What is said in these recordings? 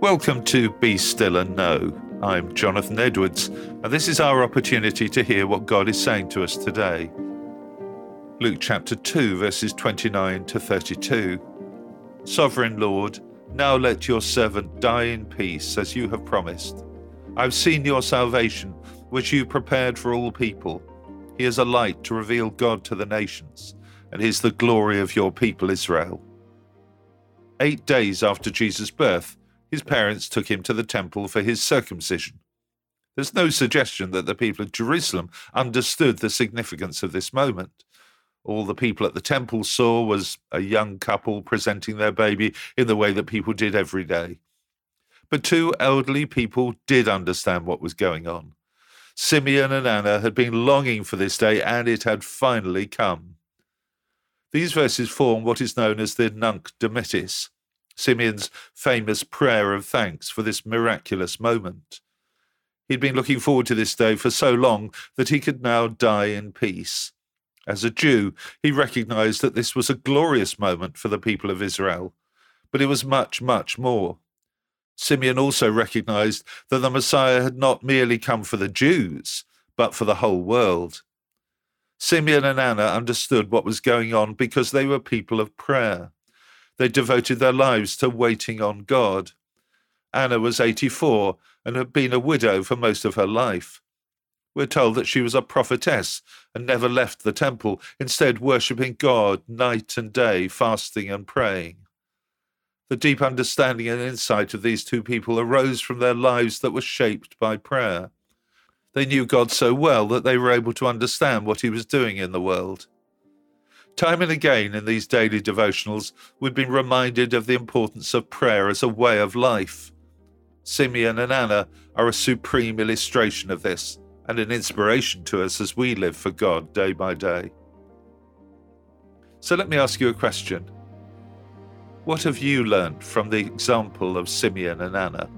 Welcome to Be Still and Know. I'm Jonathan Edwards, and this is our opportunity to hear what God is saying to us today. Luke chapter 2, verses 29 to 32. Sovereign Lord, now let your servant die in peace, as you have promised. I've seen your salvation, which you prepared for all people. He is a light to reveal God to the nations, and he is the glory of your people Israel. 8 days after Jesus' birth, his parents took him to the temple for his circumcision. There's no suggestion that the people of Jerusalem understood the significance of this moment. All the people at the temple saw was a young couple presenting their baby in the way that people did every day. But two elderly people did understand what was going on. Simeon and Anna had been longing for this day, and it had finally come. These verses form what is known as the Nunc Dimittis, Simeon's famous prayer of thanks for this miraculous moment. He'd been looking forward to this day for so long that he could now die in peace. As a Jew, he recognized that this was a glorious moment for the people of Israel, but it was much, much more. Simeon also recognized that the Messiah had not merely come for the Jews, but for the whole world. Simeon and Anna understood what was going on because they were people of prayer. They devoted their lives to waiting on God. Anna was 84 and had been a widow for most of her life. We're told that she was a prophetess and never left the temple, instead worshipping God night and day, fasting and praying. The deep understanding and insight of these two people arose from their lives that were shaped by prayer. They knew God so well that they were able to understand what he was doing in the world. Time and again in these daily devotionals, we've been reminded of the importance of prayer as a way of life. Simeon and Anna are a supreme illustration of this and an inspiration to us as we live for God day by day. So let me ask you a question. What have you learned from the example of Simeon and Anna?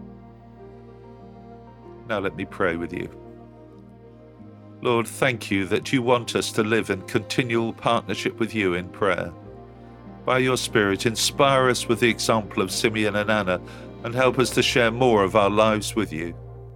Now let me pray with you. Lord, thank you that you want us to live in continual partnership with you in prayer. By your Spirit, inspire us with the example of Simeon and Anna and help us to share more of our lives with you.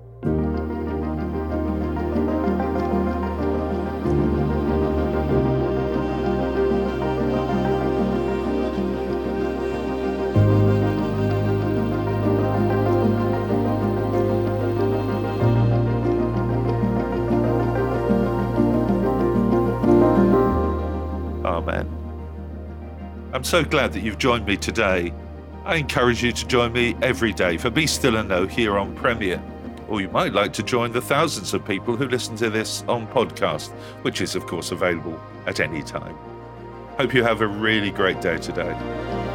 Amen. I'm so glad that you've joined me today. I encourage you to join me every day for Be Still and Know here on Premier. Or you might like to join the thousands of people who listen to this on podcast, which is of course available at any time. Hope you have a really great day today.